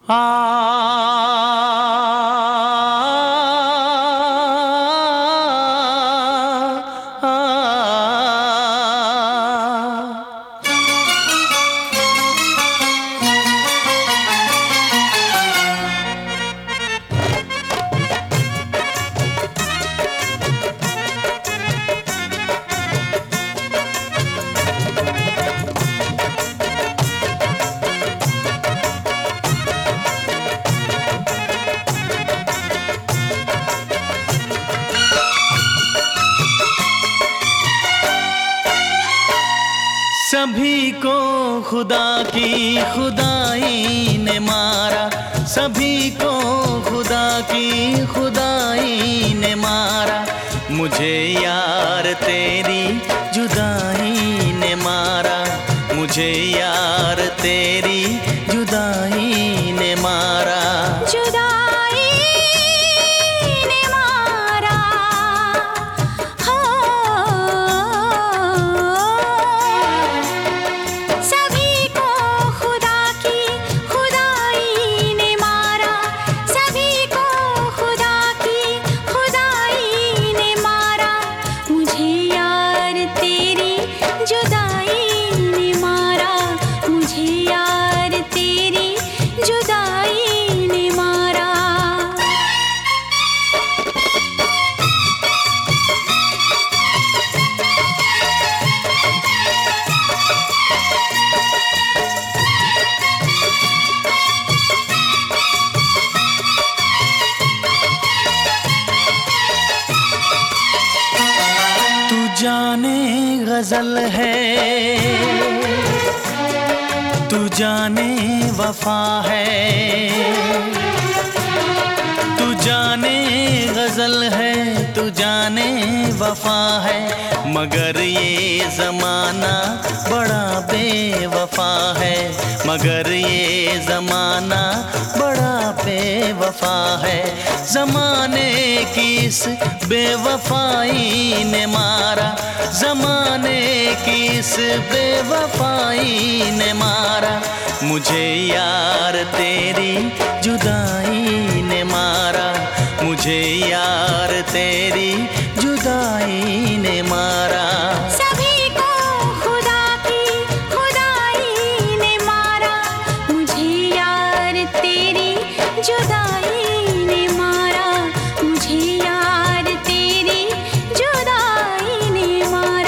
आ सभी को खुदा की खुदाई ने मारा, सभी को खुदा की खुदाई ने मारा। मुझे यार तेरी जुदाई ने मारा, मुझे यार तेरी जुदाई ने मारा। जुदाई ने मारा हो, सभी को खुदा की खुदाई ने मारा, सभी को खुदा की खुदाई ने मारा। मुझे यार तेरी जुदाई ने मारा, मुझे यार तेरी जुदाई ने मारा। तू जाने गजल है, तू जाने वफा है, तू जाने गजल है, तू जाने वफा है। मगर ये जमाना बड़ा बेवफा है, मगर ये जमाना बड़ा बेवफा है। जमाने की इस बेवफाई ने मारा, जमाने की इस बेवफाई ने मारा। मुझे यार तेरी जुदाई ने मारा, मुझे यार तेरी जुदाई ने मारा। सभी को खुदा की खुदाई ने मारा, मुझे यार तेरी जुदाई ने मारा, मुझे यार तेरी जुदाई ने मारा।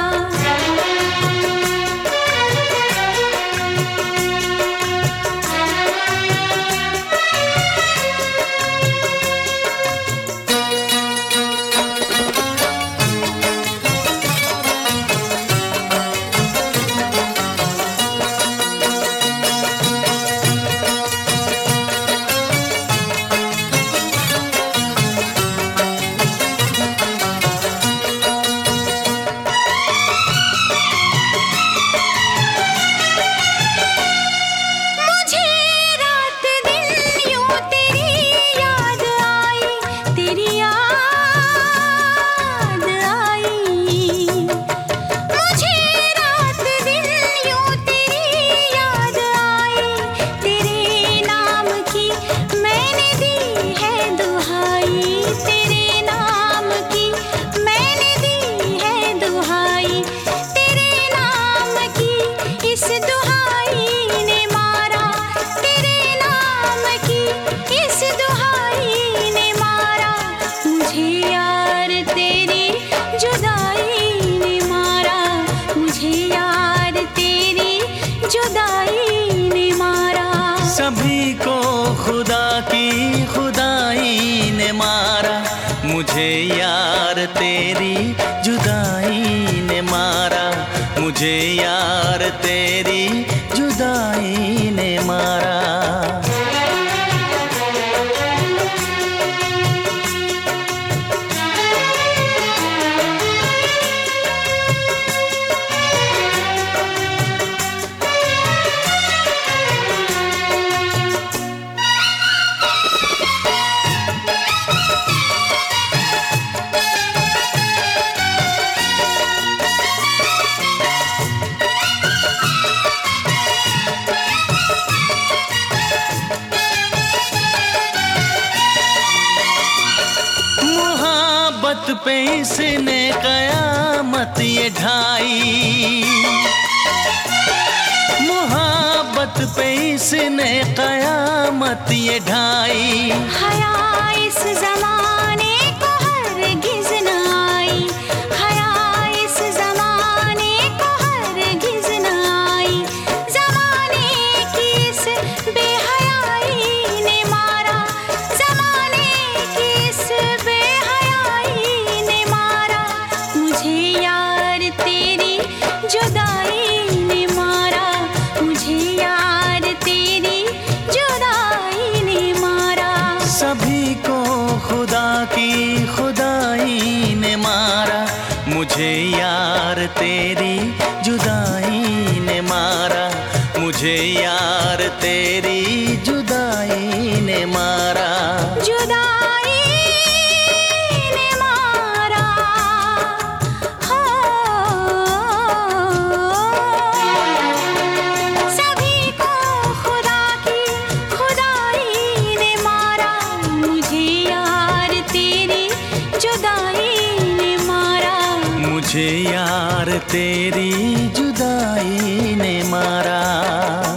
सभी को खुदा की खुदाई ने मारा, मुझे यार तेरी जुदाई ने मारा, मुझे यार तेरी जुदाई ने मारा। मोहब्बत पे इसने कयामत ये ढाई, मोहब्बत पे इसने कयामत ये ढाई। हया इस ज़माने को हरगिज़ न आई, हया इस ज़माने को हरगिज़ न आई। ज़माने की इस बेहयाई ने मारा, ज़माने की इस बेहयाई ने मारा। मुझे यार तेरी जुदाई ने मारा, मुझे यार तेरी जुदाई ने मारा। सभी को खुदा की खुदाई ने मारा, मुझे यार तेरी जुदाई ने मारा, मुझे यार तेरी जुदाई ने मारा। जुदाई ने मारा, हो सभी को खुदा की खुदाई ने मारा। मुझे यार तेरी जुदाई ने मारा, मुझे यार तेरी जुदाई ने मारा।